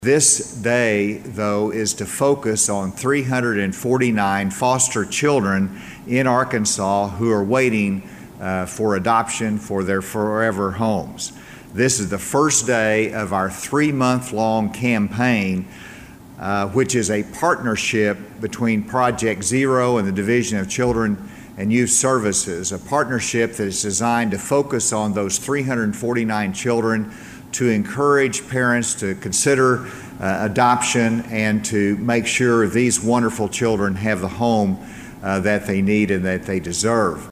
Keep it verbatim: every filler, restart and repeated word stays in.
This day, though, is to focus on three hundred forty-nine foster children in Arkansas who are waiting uh, for adoption for their forever homes. This is the first day of our three-month-long campaign, uh, which is a partnership between Project Zero and the Division of Children and Youth Services, a partnership that is designed to focus on those three hundred forty-nine children, to encourage parents to consider uh, adoption and to make sure these wonderful children have the home uh, that they need and that they deserve.